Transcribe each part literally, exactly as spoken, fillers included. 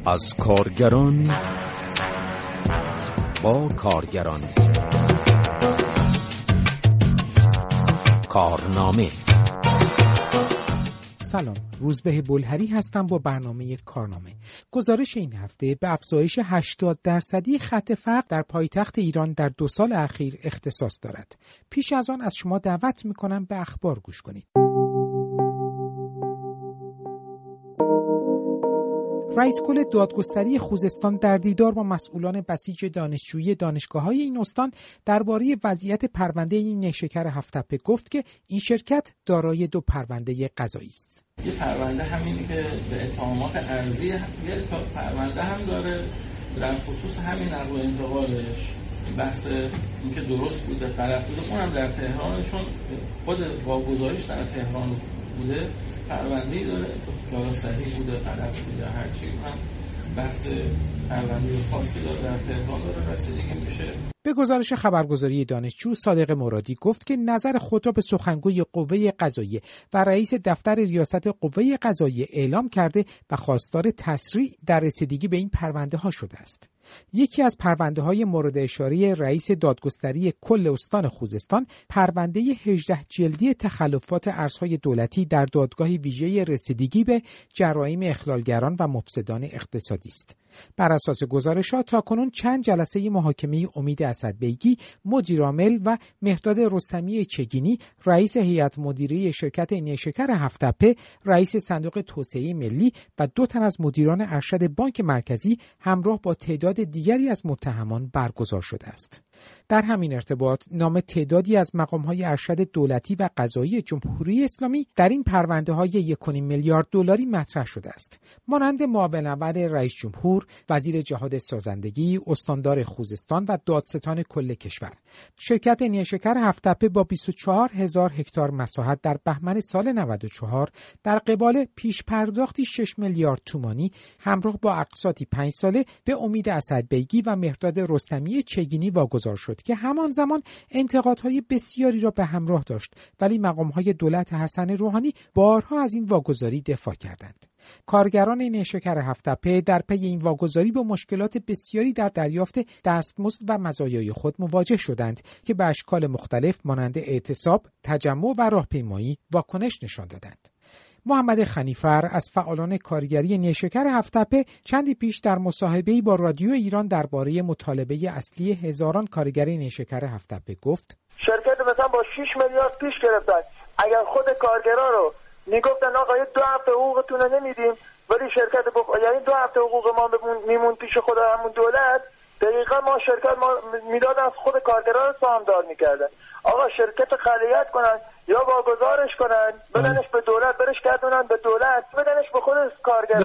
از کارگران با کارگران. کارنامه. سلام، روزبه بلهری هستم با برنامه کارنامه. گزارش این هفته به افزایش هشتاد درصدی خط فقر در پایتخت ایران در دو سال اخیر اختصاص دارد. پیش از آن از شما دعوت می‌کنم به اخبار گوش کنید. رئیس کل دادگستری خوزستان در دیدار با مسئولان بسیج دانشجویی دانشگاه‌های این استان درباره وضعیت پرونده نیشکر هفت‌تپه گفت که این شرکت دارای دو پرونده قضایی است. یه پرونده همینی که به اتهامات ارضی، یه پرونده هم داره در خصوص همین نقل و انتقالش، بحث اینکه درست بوده غلط بوده، اونم در تهران، چون خود واگذاریش در تهران بوده، پرونده‌ای داره که صحیح بوده غلط بوده هرچی، هم بحث پرونده خاصی داره در تهران داره رسیدگی میشه. به گزارش خبرگزاری دانشجو، صادق مرادی گفت که نظر خود را به سخنگوی قوه قضاییه و رئیس دفتر ریاست قوه قضاییه اعلام کرده و خواستار تسریع در رسیدگی به این پرونده ها شده است. یکی از پرونده های مورد اشاره رئیس دادگستری کل استان خوزستان، پرونده هجده جلدی تخلفات ارزهای دولتی در دادگاه ویژه رسیدگی به جرایم اخلالگران و مفسدان اقتصادی است. بر اساس گزارش‌ها تاکنون چند جلسه محاکمه امید اسدبیگی، مدیر عامل، و مهرداد رستمی چگینی، رئیس هیئت مدیره شرکت نیشکر هفت‌تپه، رئیس صندوق توسعه ملی و دو تن از مدیران ارشد بانک مرکزی همراه با تعداد دیگری از متهمان برگزار شده است. در همین ارتباط نام تعدادی از مقام‌های ارشد دولتی و قضایی جمهوری اسلامی در این پرونده‌های یک و نیم میلیارد دلاری مطرح شده است، مانند معاون اول رئیس جمهور، وزیر جهاد سازندگی، استاندار خوزستان و دادستان کل کشور. شرکت نیشکر هفت‌تپه با بیست و چهار هزار هکتار مساحت در بهمن سال نود و چهار در قبال پیش پرداختی شش میلیارد تومانی همراه با اقساطی پنج ساله به امید اسدبیگی و مهرداد رستمی چگینی واگذار شد که همان زمان انتقادهای بسیاری را به همراه داشت، ولی مقام‌های دولت حسن روحانی بارها از این واگذاری دفاع کردند. کارگران نیشکر هفت‌تپه در پی این واگذاری با مشکلات بسیاری در دریافت دستمزد و مزایای خود مواجه شدند که به اشکال مختلف مانند اعتصاب، تجمع و راهپیمایی واکنش نشان دادند. محمد خنیفر از فعالان کارگری نیشکر هفت‌تپه چندی پیش در مصاحبه‌ای با رادیو ایران درباره مطالبه اصلی هزاران کارگر نیشکر هفت‌تپه گفت: شرکت مثلا با شش میلیارد پیش گرفتن، اگر خود کارگرا رو میگفتن آقا دو هفته حقوقتون رو نمیدیم، ولی شرکت بخ... یعنی دو هفته حقوق ما میمون پیش خود همون دولت، دقیقا ما شرکت ما میدادن از خود کارگرا رو سهامدار میکردن. آقا شرکت خالیت کنن یا واگذارش کنن، بدنش به دولت، برش گردونن به دولت، بدنش به خود کارگر.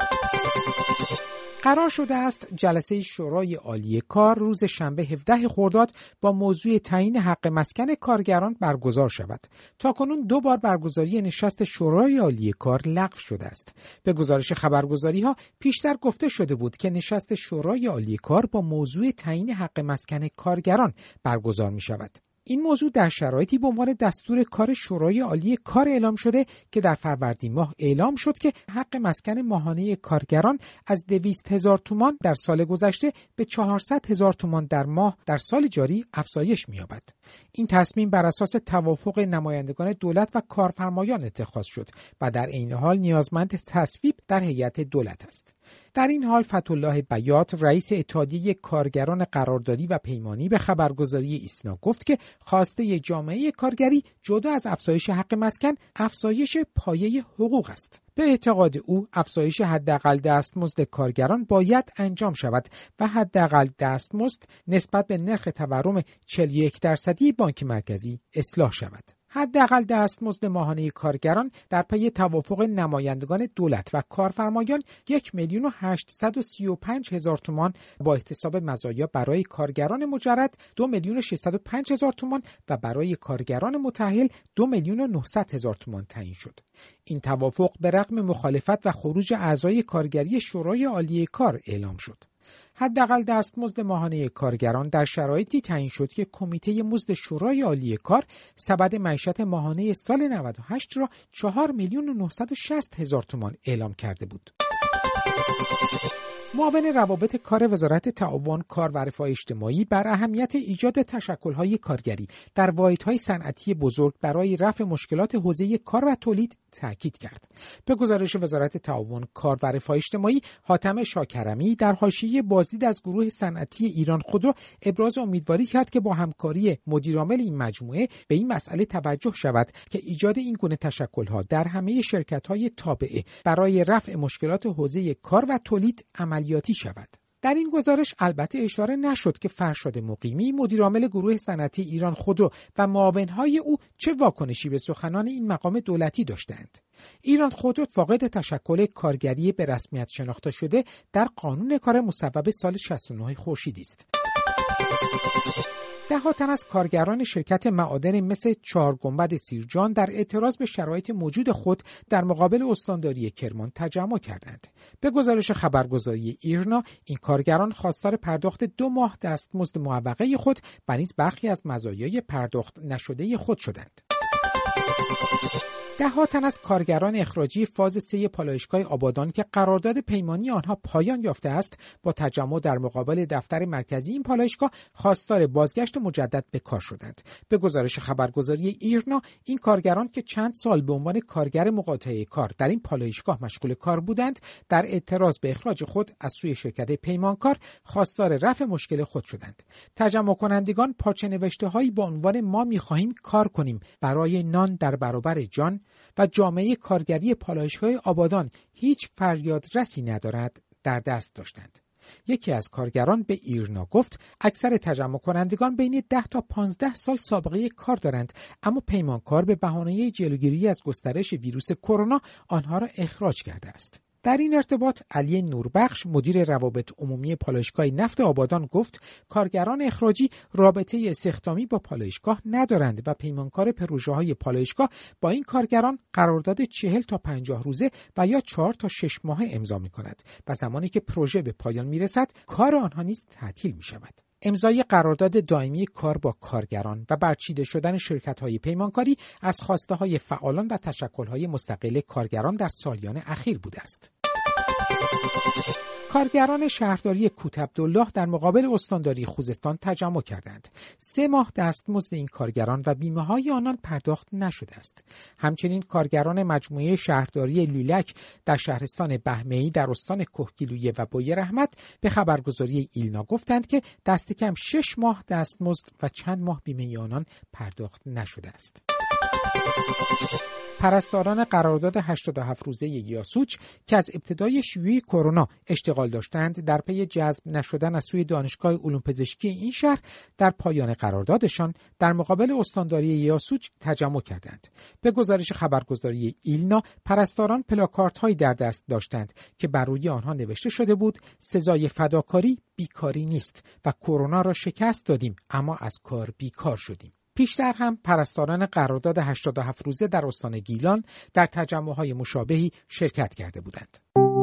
قرار شده است جلسه شورای عالی کار روز شنبه هفدهم خرداد با موضوع تعیین حق مسکن کارگران برگزار شود. تاکنون دو بار برگزاری نشست شورای عالی کار لغو شده است. به گزارش خبرگزاری‌ها پیشتر گفته شده بود که نشست شورای عالی کار با موضوع تعیین حق مسکن کارگران برگزار می شود. این موضوع در شرایطی به عنوان دستور کار شورای عالی کار اعلام شده که در فروردین ماه اعلام شد که حق مسکن ماهانه کارگران از دویست هزار تومان در سال گذشته به چهارصد هزار تومان در ماه در سال جاری افزایش می‌یابد. این تصمیم بر اساس توافق نمایندگان دولت و کارفرمایان اتخاذ شد و در عین حال نیازمند تصویب در هیئت دولت است. در این حال فتح‌الله بیات، رئیس اتحادیه کارگران قراردادی و پیمانی، به خبرگزاری ایسنا گفت که خواسته جامعه کارگری جدا از افزایش حق مسکن، افزایش پایه حقوق است. به اعتقاد او افزایش حداقل دستمزد کارگران باید انجام شود و حداقل دستمزد نسبت به نرخ تورم چهل و یک درصدی بانک مرکزی اصلاح شود. حداقل دستمزد ماهانه کارگران در پی توافق نمایندگان دولت و کارفرمایان یک میلیون و هشتصد و سی و پنج هزار تومان با احتساب مزایا برای کارگران مجرد دو میلیون و ششصد و پنج هزار تومان و برای کارگران متأهل دو میلیون و نهصد هزار تومان تعیین شد. این توافق به رغم مخالفت و خروج اعضای کارگری شورای عالی کار اعلام شد. حداقل دستمزد ماهانه کارگران در شرایطی تعیین شد که کمیته مزد شورای عالی کار سبد معیشت ماهانه سال نود و هشت را چهار میلیون و نهصد و شصت هزار تومان اعلام کرده بود. معاون روابط کار وزارت تعاون، کار و رفاه اجتماعی بر اهمیت ایجاد تشکل‌های کارگری در واحدهای صنعتی بزرگ برای رفع مشکلات حوزه کار و تولید تاکید کرد. به گزارش وزارت تعاون، کار و رفاه اجتماعی، حاتم شاکرمی در حاشیه بازدید از گروه صنعتی ایران خودرو ابراز امیدواری کرد که با همکاری مدیرعامل این مجموعه به این مسئله توجه شود که ایجاد این گونه تشکل‌ها در همه شرکت‌های تابعه برای رفع مشکلات حوزه کار و تولید عملیاتی شود. در این گزارش البته اشاره نشد که فرشاد مقیمی، مدیرعامل گروه صنعتی ایران خودرو و معاونهای او چه واکنشی به سخنان این مقام دولتی داشتند. ایران خودرو فاقد تشکل کارگری به رسمیت شناخته شده در قانون کار مصوب سال شصت و نه خورشیدی است. ده ها تن از کارگران شرکت معادن مس چهار گنبد سیرجان در اعتراض به شرایط موجود خود در مقابل استانداری کرمان تجمع کردند. به گزارش خبرگزاری ایرنا، این کارگران خواستار پرداخت دو ماه دستمزد معوقه خود و نیز برخی از مزایای پرداخت نشده خود شدند. ده ها تن از کارگران اخراجی فاز سه پالایشگاه آبادان که قرارداد پیمانی آنها پایان یافته است، با تجمع در مقابل دفتر مرکزی این پالایشگاه خواستار بازگشت مجدد به کار شدند. به گزارش خبرگزاری ایرنا، این کارگران که چند سال به عنوان کارگر مقاطعه کار در این پالایشگاه مشغول کار بودند، در اعتراض به اخراج خود از سوی شرکت پیمانکار خواستار رفع مشکل خود شدند. تجمع کنندگان پارچه نوشته‌هایی با عنوان ما می‌خواهیم کار کنیم برای نان در برابر جان و جامعه کارگری پالایشگاه آبادان هیچ فریادرسی ندارد در دست داشتند. یکی از کارگران به ایرنا گفت اکثر تجمع کنندگان بین ده تا پانزده سال سابقه کار دارند، اما پیمانکار به بهانه جلوگیری از گسترش ویروس کرونا آنها را اخراج کرده است. در این ارتباط علی نوربخش، مدیر روابط عمومی پالایشگاه نفت آبادان گفت کارگران اخراجی رابطه استخدامی با پالایشگاه ندارند و پیمانکار پروژه‌های پالایشگاه با این کارگران قرارداد چهل تا پنجاه روزه و یا چهار تا شش ماهه امضا می‌کند و زمانی که پروژه به پایان می‌رسد کار آنها نیز تعطیل می‌شود. امضای قرارداد دائمی کار با کارگران و برچیده شدن شرکت‌های پیمانکاری از خواسته‌های فعالان و تشکل‌های مستقل کارگران در سالیان اخیر بوده است. کارگران شهرداری کوت عبدالله در مقابل استانداری خوزستان تجمع کردند. سه ماه دستمزد این کارگران و بیمه‌های آنان پرداخت نشده است. همچنین کارگران مجموعه شهرداری لیلک در شهرستان بهمه‌ای در استان کهگیلویه و بوی رحمت به خبرگزاری ایلنا گفتند که دست کم شش ماه دستمزد و چند ماه بیمه آنان پرداخت نشده است. پرستاران قرارداد هشتاد و هفت روزه یاسوج که از ابتدای شیوع کرونا اشتغال داشتند، در پی جذب نشدن از سوی دانشگاه علوم پزشکی این شهر در پایان قراردادشان در مقابل استانداری یاسوج تجمع کردند. به گزارش خبرگزاری ایلنا، پرستاران پلاکاردهایی در دست داشتند که بر روی آنها نوشته شده بود سزای فداکاری بیکاری نیست و کرونا را شکست دادیم اما از کار بیکار شدیم. پیشتر هم پرستاران قرارداد هشتاد و هفت روزه در استان گیلان در تجمع‌های مشابهی شرکت کرده بودند.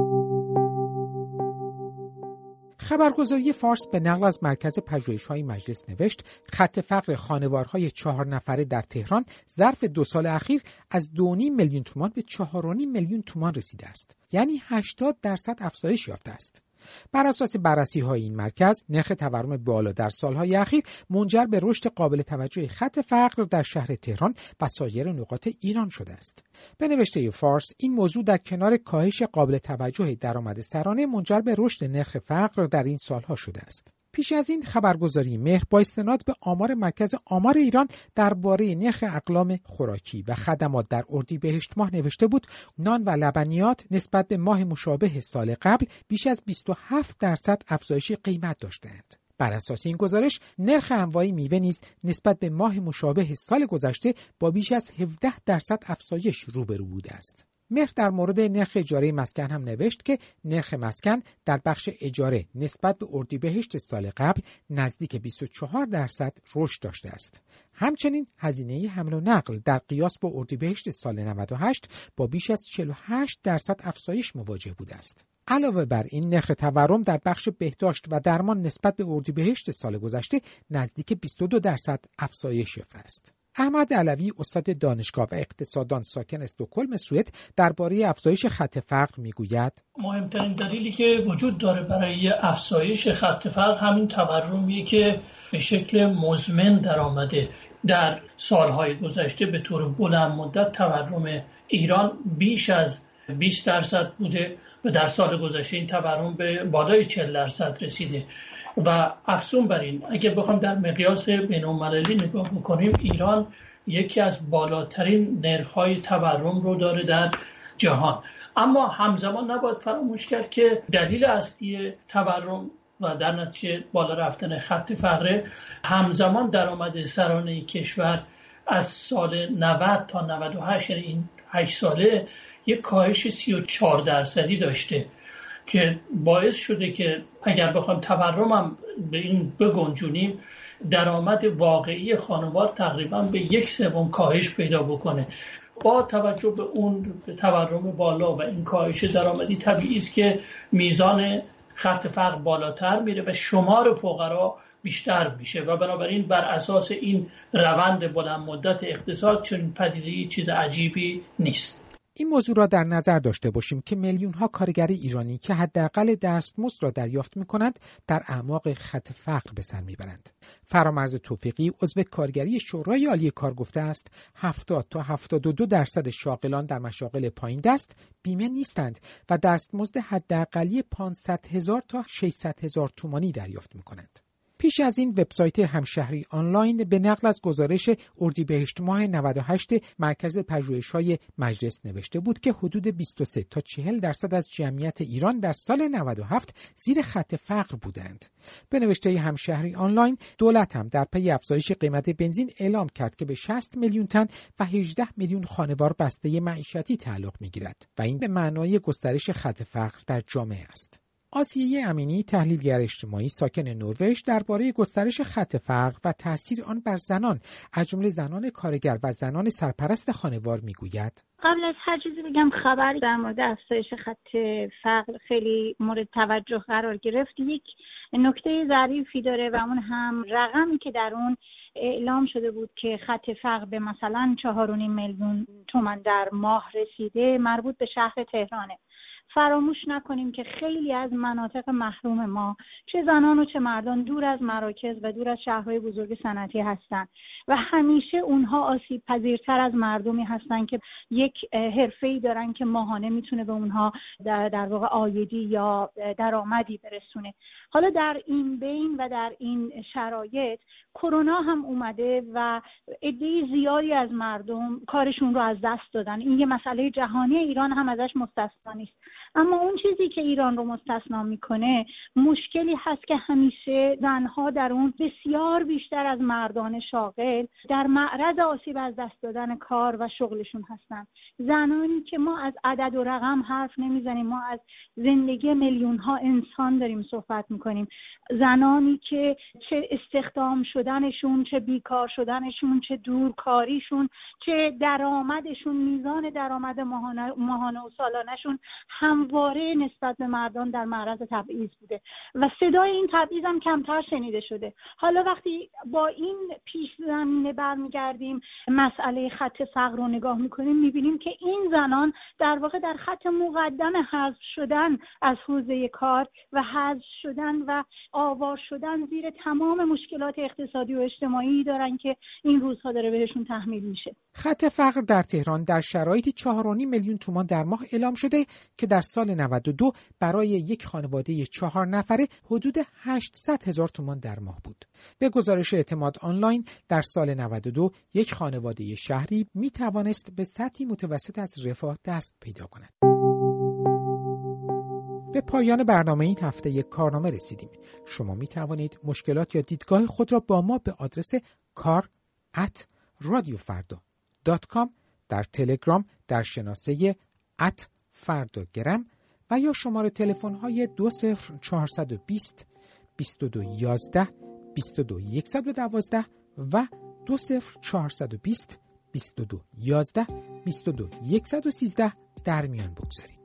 خبرگزاری فارس به نقل از مرکز پژوهش‌های مجلس نوشت خط فقر خانوارهای چهار نفره در تهران ظرف دو سال اخیر از دو و نیم میلیون تومان به چهار و نیم میلیون تومان رسیده است. یعنی هشتاد درصد افزایش یافته است. بر اساس بررسی‌های این مرکز، نرخ تورم بالا در سالهای اخیر منجر به رشد قابل توجه خط فقر در شهر تهران و سایر نقاط ایران شده است. به نوشته فارس، این موضوع در کنار کاهش قابل توجه درآمد سرانه منجر به رشد نرخ فقر در این سالها شده است. پیش از این خبرگزاری مهر با استناد به آمار مرکز آمار ایران درباره نرخ اقلام خوراکی و خدمات در اردیبهشت ماه نوشته بود نان و لبنیات نسبت به ماه مشابه سال قبل بیش از بیست و هفت درصد افزایش قیمت داشتند. بر اساس این گزارش، نرخ انواع میوه نیز نسبت به ماه مشابه سال گذشته با بیش از هفده درصد افزایش روبرو بوده است. مهر در مورد نرخ اجاره مسکن هم نوشت که نرخ مسکن در بخش اجاره نسبت به اردیبهشت سال قبل نزدیک بیست و چهار درصد رشد داشته است. همچنین هزینه حمل و نقل در قیاس با اردیبهشت سال نود و هشت با بیش از چهل و هشت درصد افزایش مواجه بوده است. علاوه بر این، نرخ تورم در بخش بهداشت و درمان نسبت به اردیبهشت سال گذشته نزدیک بیست و دو درصد افزایش یافته است. احمد علوی استاد دانشگاه و اقتصاددان ساکن استکهلم سوئد درباره افزایش خط فقر میگوید: مهمترین دلیلی که وجود داره برای افزایش خط فقر همین تورمیه که به شکل مزمن در آمده. در سالهای گذشته به طور بلند مدت تورم ایران بیش از بیست درصد بوده و در سال گذشته این تورم به بالای چهل درصد رسیده و افزون بر این اگه بخوام در مقیاس بین‌المللی نگاه بکنیم، ایران یکی از بالاترین نرخ‌های تورم رو داره در جهان. اما همزمان نباید فراموش کرد که دلیل اصلی تورم و در نتیجه بالا رفتن خط فقر همزمان درآمد سرانه کشور از سال نود تا نود و هشت، یعنی این هشت ساله، یک کاهش سی و چهار درصدی داشته که باعث شده که اگر بخوایم تورم هم به این بگنجونیم، درآمد واقعی خانوار تقریبا به یک سوم کاهش پیدا بکنه. با توجه به اون تورم بالا و این کاهش درآمدی طبیعی است که میزان خط فقر بالاتر میره و شمار فقرا بیشتر میشه و بنابراین بر اساس این روند بلند مدت اقتصاد چنین پدیده‌ای چیز عجیبی نیست. این موضوع را در نظر داشته باشیم که میلیون‌ها کارگر ایرانی که حداقل دستمزد را دریافت می‌کنند در اعماق خط فقر به سر می‌برند. فرامرز توفیقی عضو کارگری شورای عالی کار گفته است هفتاد تا هفتاد و دو درصد شاغلان در مشاغل پایین دست بیمه نیستند و دستمزد حداقلی پانصد هزار تا ششصد هزار تومانی دریافت می‌کنند. پیش از این وبسایت همشهری آنلاین به نقل از گزارش اردیبهشت ماه نود و هشت مرکز پژوهش‌های مجلس نوشته بود که حدود بیست و سه تا چهل درصد از جمعیت ایران در سال نود و هفت زیر خط فقر بودند. به نوشته همشهری آنلاین، دولت هم در پی افزایش قیمت بنزین اعلام کرد که به شصت میلیون تن و هجده میلیون خانوار بسته معیشتی تعلق می‌گیرد و این به معنای گسترش خط فقر در جامعه است. آسیه امینی، تحلیلگر اجتماعی ساکن نروژ، درباره گسترش خط فقر و تاثیر آن بر زنان از جمله زنان کارگر و زنان سرپرست خانوار میگوید: قبل از هر چیزی بگم خبری در مورد افزایش خط فقر خیلی مورد توجه قرار گرفت. یک نکته ظریفی داره و اون هم رقمی که در اون اعلام شده بود که خط فقر به مثلا چهار و نیم میلیون تومان در ماه رسیده، مربوط به شهر تهرانه. فراموش نکنیم که خیلی از مناطق محروم ما، چه زنان و چه مردان، دور از مراکز و دور از شهرهای بزرگ صنعتی هستند و همیشه اونها آسیب پذیرتر از مردمی هستند که یک حرفه‌ای دارن که ماهانه میتونه به اونها در, در واقع عایدی یا درآمدی برسونه. حالا در این بین و در این شرایط کرونا هم اومده و عده زیادی از مردم کارشون رو از دست دادن. این یه مسئله جهانی، ایران هم ازش مستثنا نیست. اما اون چیزی که ایران رو مستثنا میکنه مشکلی هست که همیشه زنها در اون بسیار بیشتر از مردان شاغل در معرض آسیب از دست دادن کار و شغلشون هستن. زنانی که ما از عدد و رقم حرف نمیزنیم، ما از زندگی میلیون ها انسان داریم صحبت میکنیم. زنانی که چه استخدام شدنشون، چه بیکار شدنشون، چه دورکاریشون، چه درآمدشون، میزان درآمد ماهانه, ماهانه و سالانهشون همواره نسبت به مردان در معرض تبعیض بوده و صدای این تبعیض هم کمتر شنیده شده. حالا وقتی با این پیش زمینه برمیگردیم مسئله خط فقر رو نگاه میکنیم، میبینیم که این زنان در واقع در خط مقدم حذف شدن از حوزه کار و حذف شدن و آوار شدن زیر تمام مشکلات اقتصادی و اجتماعی دارن که این روزها داره بهشون تحمیل میشه. خط فقر در تهران در شرایط چهار و نیم میلیون تومان در ماه اعلام شده که در سال نود و دو برای یک خانواده چهار نفره حدود هشتصد هزار تومان در ماه بود. به گزارش اعتماد آنلاین در سال نود و دو یک خانواده شهری می توانست به سطحی متوسط از رفاه دست پیدا کند. به پایان برنامه این هفته یک کارنامه رسیدیم. شما می توانید مشکلات یا دیدگاه خود را با ما به آدرس کار ات رادیو فردا دات کام در تلگرام در شناسه ات فرداگرم و یا شماره تلفن های دو صفر چهارصد و بیست بیست و دو یازده بیست و دو صد و دوازده و دو صفر چهارصد و بیست بیست و دو یازده بیست و دو صد و سیزده در میان بگذارید.